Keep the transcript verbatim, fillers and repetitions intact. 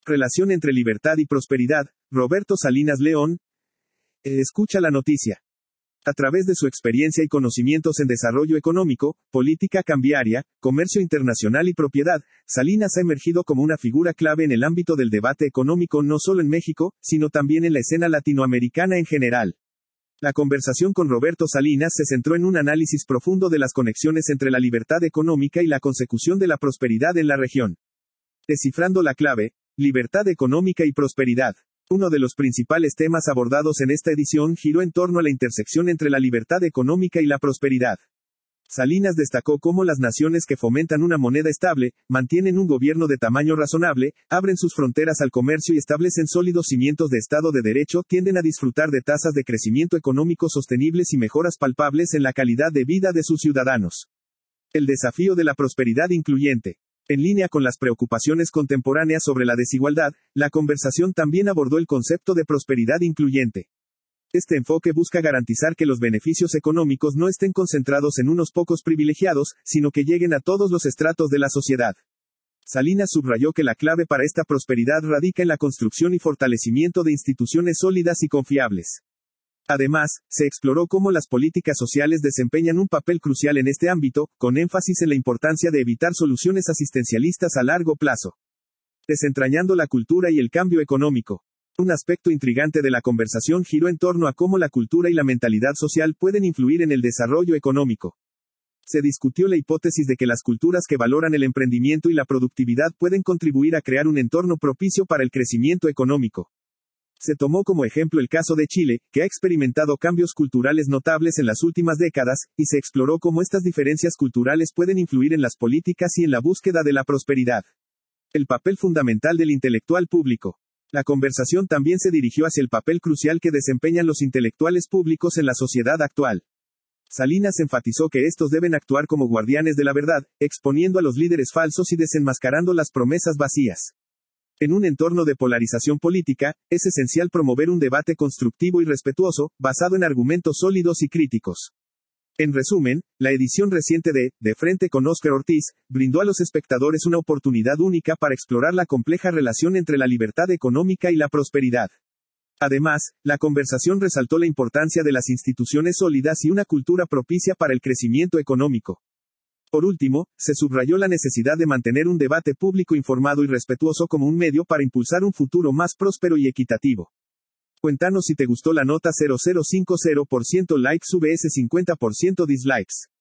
Relación entre libertad y prosperidad, Roberto Salinas León. Eh, escucha la noticia. A través de su experiencia y conocimientos en desarrollo económico, política cambiaria, comercio internacional y propiedad, Salinas ha emergido como una figura clave en el ámbito del debate económico no solo en México, sino también en la escena latinoamericana en general. La conversación con Roberto Salinas se centró en un análisis profundo de las conexiones entre la libertad económica y la consecución de la prosperidad en la región. Descifrando la clave, libertad económica y prosperidad. Uno de los principales temas abordados en esta edición giró en torno a la intersección entre la libertad económica y la prosperidad. Salinas destacó cómo las naciones que fomentan una moneda estable, mantienen un gobierno de tamaño razonable, abren sus fronteras al comercio y establecen sólidos cimientos de Estado de Derecho, tienden a disfrutar de tasas de crecimiento económico sostenibles y mejoras palpables en la calidad de vida de sus ciudadanos. El desafío de la prosperidad incluyente. En línea con las preocupaciones contemporáneas sobre la desigualdad, la conversación también abordó el concepto de prosperidad incluyente. Este enfoque busca garantizar que los beneficios económicos no estén concentrados en unos pocos privilegiados, sino que lleguen a todos los estratos de la sociedad. Salinas subrayó que la clave para esta prosperidad radica en la construcción y fortalecimiento de instituciones sólidas y confiables. Además, se exploró cómo las políticas sociales desempeñan un papel crucial en este ámbito, con énfasis en la importancia de evitar soluciones asistencialistas a largo plazo. Desentrañando la cultura y el cambio económico. Un aspecto intrigante de la conversación giró en torno a cómo la cultura y la mentalidad social pueden influir en el desarrollo económico. Se discutió la hipótesis de que las culturas que valoran el emprendimiento y la productividad pueden contribuir a crear un entorno propicio para el crecimiento económico. Se tomó como ejemplo el caso de Chile, que ha experimentado cambios culturales notables en las últimas décadas, y se exploró cómo estas diferencias culturales pueden influir en las políticas y en la búsqueda de la prosperidad. El papel fundamental del intelectual público. La conversación también se dirigió hacia el papel crucial que desempeñan los intelectuales públicos en la sociedad actual. Salinas enfatizó que estos deben actuar como guardianes de la verdad, exponiendo a los líderes falsos y desenmascarando las promesas vacías. En un entorno de polarización política, es esencial promover un debate constructivo y respetuoso, basado en argumentos sólidos y críticos. En resumen, la edición reciente de De Frente con Óscar Ortiz brindó a los espectadores una oportunidad única para explorar la compleja relación entre la libertad económica y la prosperidad. Además, la conversación resaltó la importancia de las instituciones sólidas y una cultura propicia para el crecimiento económico. Por último, se subrayó la necesidad de mantener un debate público informado y respetuoso como un medio para impulsar un futuro más próspero y equitativo. Cuéntanos si te gustó la nota. Cero cero cinco cero por ciento likes vs cincuenta por ciento dislikes.